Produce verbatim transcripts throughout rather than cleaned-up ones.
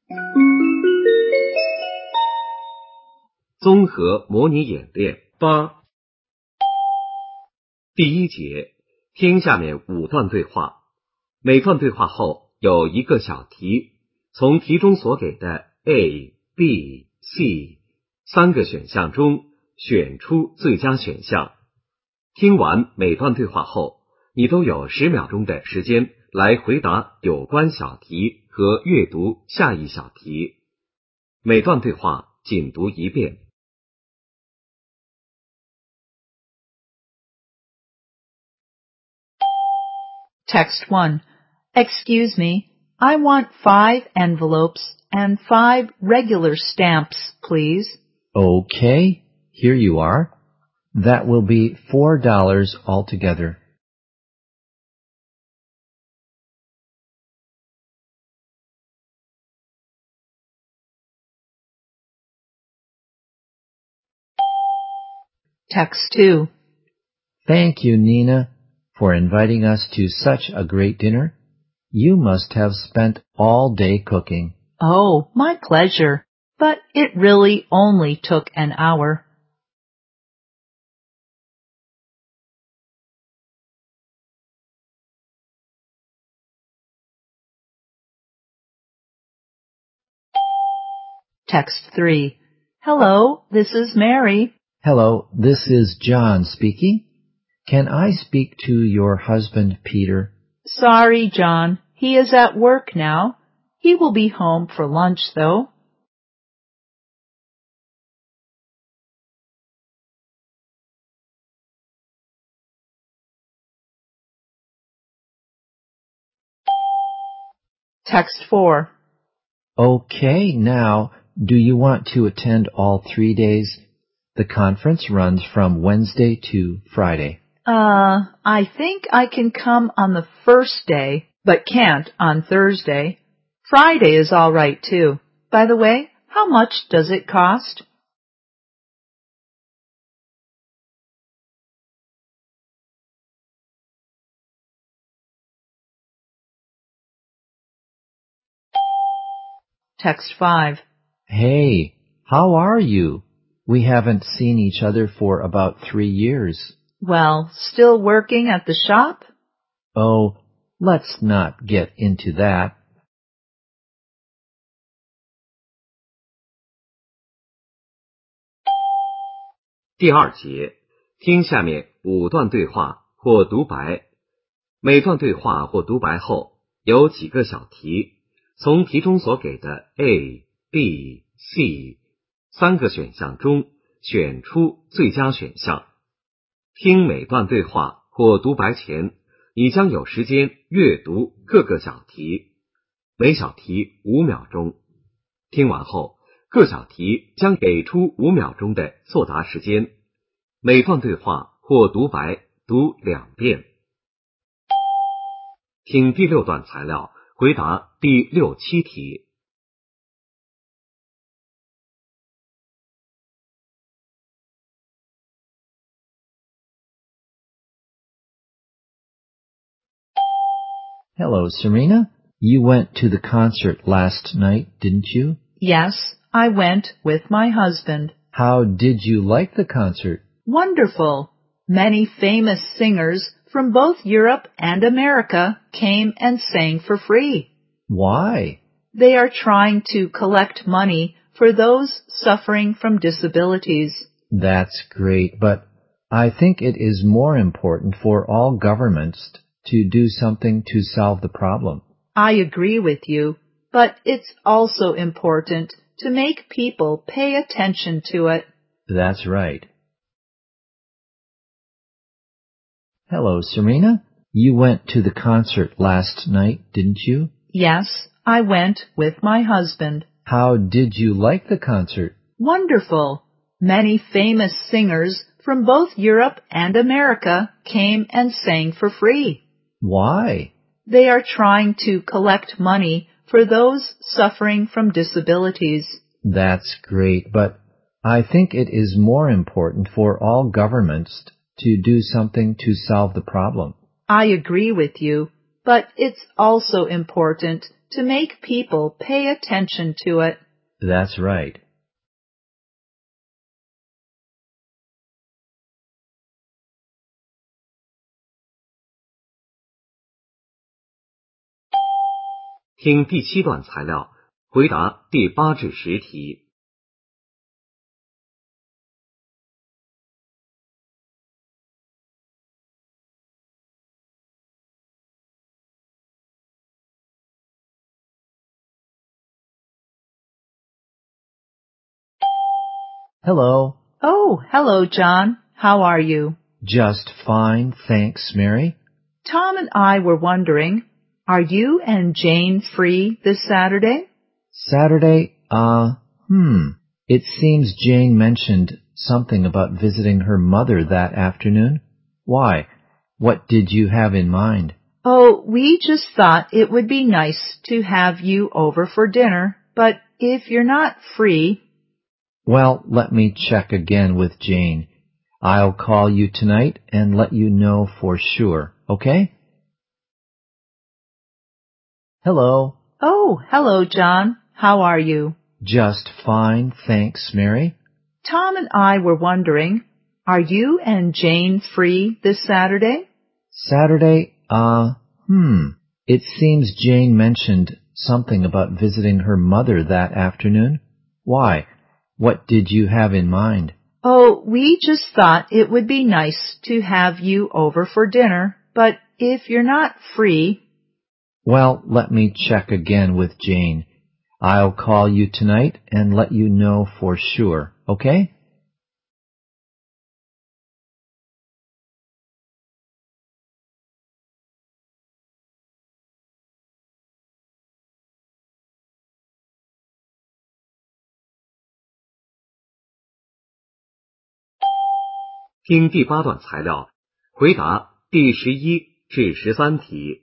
综合模拟演练八。第一节，听下面五段对话，每段对话后有一个小题，从题中所给的 A、B、C 三个选项中选出最佳选项。听完每段对话后，你都有十秒钟的时间来回答有关小题和阅读下一小题。每段对话仅读一遍。 Text one. Excuse me, I want five envelopes and five regular stamps, please. Okay, here you are. That will be four dollars altogether. Text two. Thank you, Nina, for inviting us to such a great dinner. You must have spent all day cooking. Oh, my pleasure. But it really only took an hour. Text three. Hello, this is Mary. Hello, this is John speaking. Can I speak to your husband, Peter? Sorry, John. He is at work now. He will be home for lunch, though. Text four. Okay, now, do you want to attend all three days? The conference runs from Wednesday to Friday. Uh, I think I can come on the first day, but can't on Thursday. Friday is all right, too. By the way, how much does it cost? Text five. Hey, how are you? We haven't seen each other for about three years. Well, still working at the shop? Oh, let's not get into that. 第二节，听下面五段对话或独白。每段对话或独白后有几个小题，从题中所给的 A、B、C 三个选项中选出最佳选项。听每段对话或独白前，你将有时间阅读各个小题，每小题五秒钟。听完后，各小题将给出五秒钟的作答时间。每段对话或独白读两遍。听第六段材料，回答第六七题。 Hello, Serena. You went to the concert last night, didn't you? Yes, I went with my husband. How did you like the concert? Wonderful. Many famous singers from both Europe and America came and sang for free. Why? They are trying to collect money for those suffering from disabilities. That's great, but I think it is more important for all governments to do something to solve the problem. I agree with you, but it's also important to make people pay attention to it. That's right. Hello, Serena. You went to the concert last night, didn't you? Yes, I went with my husband. How did you like the concert? Wonderful. Many famous singers from both Europe and America came and sang for free. Why? They are trying to collect money for those suffering from disabilities. That's great, but I think it is more important for all governments to do something to solve the problem. I agree with you, but it's also important to make people pay attention to it. That's right. 《听第七段材料，回答第八至十题。 Hello. Oh, hello, John. How are you? Just fine, thanks, Mary. Tom and I were wondering, are you and Jane free this Saturday? Saturday, uh, hmm. It seems Jane mentioned something about visiting her mother that afternoon. Why? What did you have in mind? Oh, we just thought it would be nice to have you over for dinner, but if you're not free... Well, let me check again with Jane. I'll call you tonight and let you know for sure, okay? Hello. Oh, hello, John. How are you? Just fine, thanks, Mary. Tom and I were wondering, are you and Jane free this Saturday? Saturday, uh, hmm. It seems Jane mentioned something about visiting her mother that afternoon. Why? What did you have in mind? Oh, we just thought it would be nice to have you over for dinner, but if you're not free... Well, let me check again with Jane. I'll call you tonight and let you know for sure, okay? 《听第八段材料，回答第十一至十三题。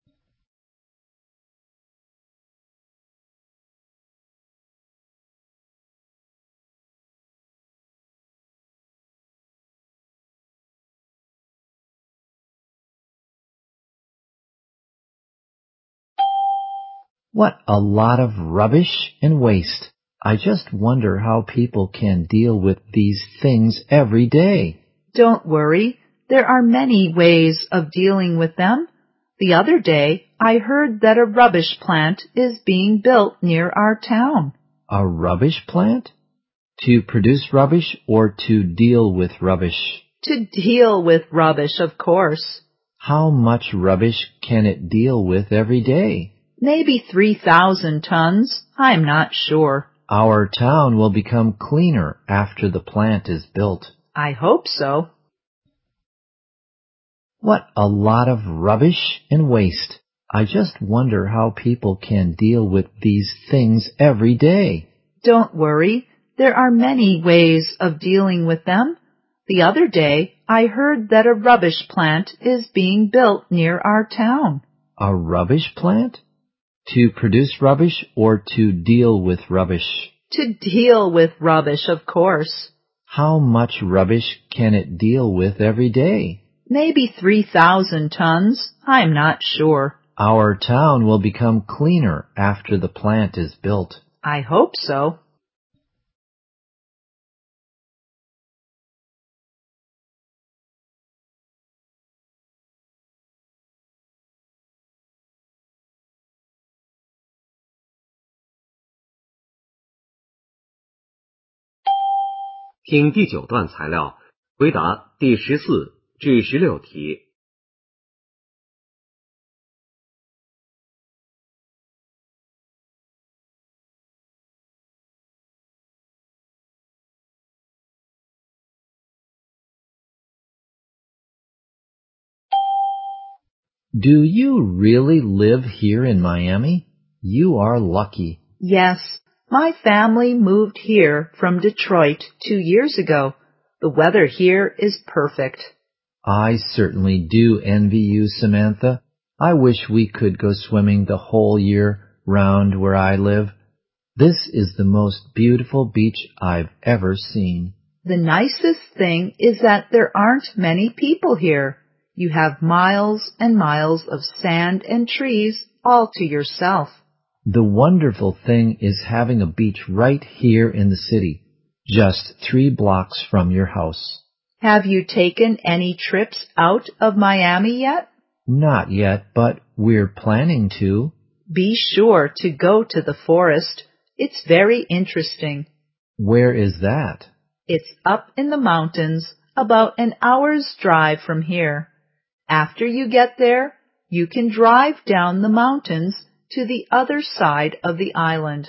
What a lot of rubbish and waste. I just wonder how people can deal with these things every day. Don't worry. There are many ways of dealing with them. The other day, I heard that a rubbish plant is being built near our town. A rubbish plant? To produce rubbish or to deal with rubbish? To deal with rubbish, of course. How much rubbish can it deal with every day? Maybe three thousand tons. I'm not sure. Our town will become cleaner after the plant is built. I hope so. What a lot of rubbish and waste. I just wonder how people can deal with these things every day. Don't worry. There are many ways of dealing with them. The other day, I heard that a rubbish plant is being built near our town. A rubbish plant? To produce rubbish or to deal with rubbish? To deal with rubbish, of course. How much rubbish can it deal with every day? Maybe three thousand tons. I'm not sure. Our town will become cleaner after the plant is built. I hope so. 《听第九段材料，回答第十四至十六题。 Do you really live here in Miami? You are lucky. Yes, my family moved here from Detroit two years ago. The weather here is perfect. I certainly do envy you, Samantha. I wish we could go swimming the whole year round where I live. This is the most beautiful beach I've ever seen. The nicest thing is that there aren't many people here. You have miles and miles of sand and trees all to yourself. The wonderful thing is having a beach right here in the city, just three blocks from your house. Have you taken any trips out of Miami yet? Not yet, but we're planning to. Be sure to go to the forest. It's very interesting. Where is that? It's up in the mountains, about an hour's drive from here. After you get there, you can drive down the mountains to the other side of the island.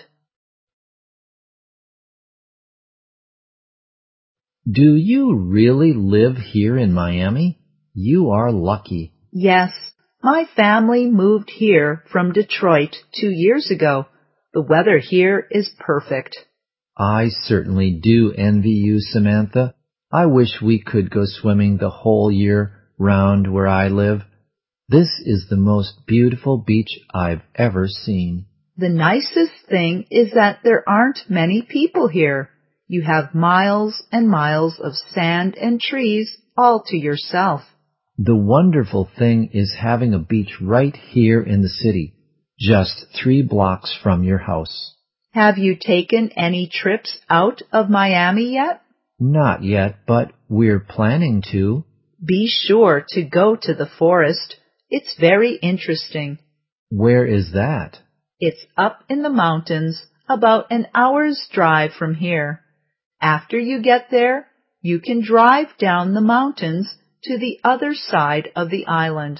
Do you really live here in Miami? You are lucky. Yes, my family moved here from Detroit two years ago. The weather here is perfect. I certainly do envy you, Samantha. I wish we could go swimming the whole year round where I live. This is the most beautiful beach I've ever seen. The nicest thing is that there aren't many people here. You have miles and miles of sand and trees all to yourself. The wonderful thing is having a beach right here in the city, just three blocks from your house. Have you taken any trips out of Miami yet? Not yet, but we're planning to. Be sure to go to the forest. It's very interesting. Where is that? It's up in the mountains, about an hour's drive from here. After you get there, you can drive down the mountains to the other side of the island.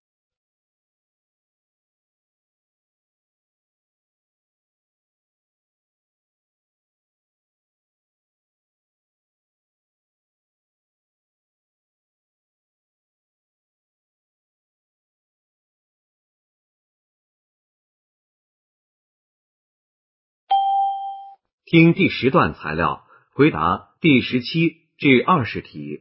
听第十段材料，回答第十七至二十题。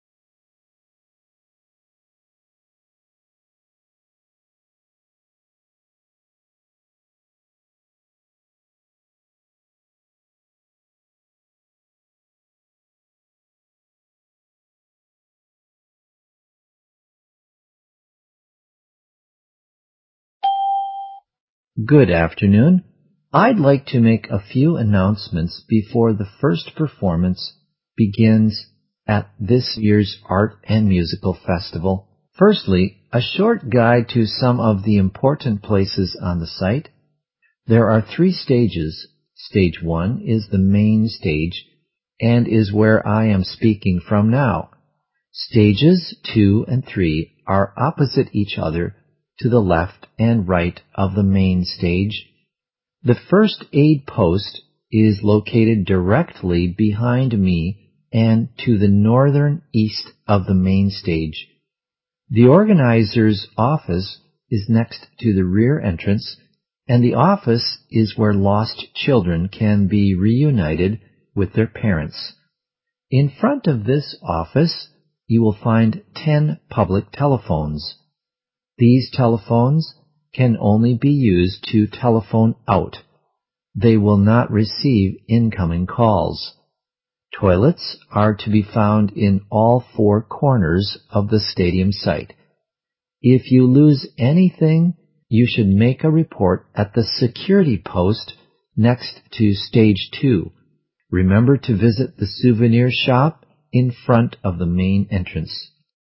Good afternoon. I'd like to make a few announcements before the first performance begins at this year's Art and Musical Festival. Firstly, a short guide to some of the important places on the site. There are three stages. Stage one is the main stage and is where I am speaking from now. Stages two and three are opposite each other to the left and right of the main stage. The first aid post is located directly behind me and to the northern east of the main stage. The organizer's office is next to the rear entrance, and the office is where lost children can be reunited with their parents. In front of this office, you will find ten public telephones. These telephones can only be used to telephone out. They will not receive incoming calls. Toilets are to be found in all four corners of the stadium site. If you lose anything, you should make a report at the security post next to stage two. Remember to visit the souvenir shop in front of the main entrance.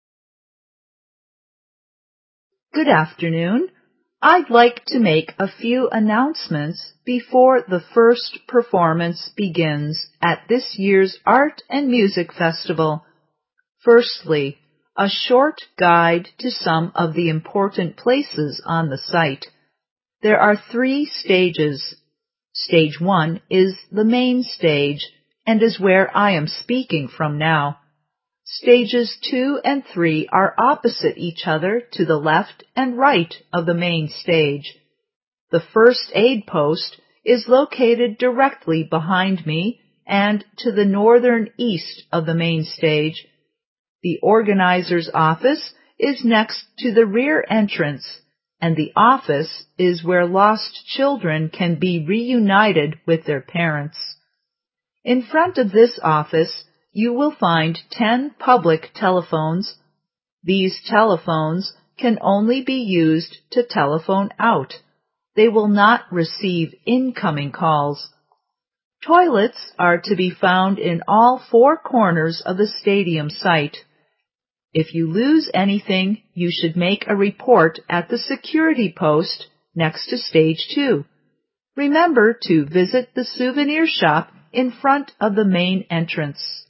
Good afternoon. I'd like to make a few announcements before the first performance begins at this year's Art and Music Festival. Firstly, a short guide to some of the important places on the site. There are three stages. Stage one is the main stage and is where I am speaking from now. Stages two and three are opposite each other to the left and right of the main stage. The first aid post is located directly behind me and to the northern east of the main stage. The organizer's office is next to the rear entrance, and the office is where lost children can be reunited with their parents. In front of this office, you will find ten public telephones. These telephones can only be used to telephone out. they will not receive incoming calls. Toilets are to be found in all four corners of the stadium site. If you lose anything, you should make a report at the security post next to stage two. Remember to visit the souvenir shop in front of the main entrance.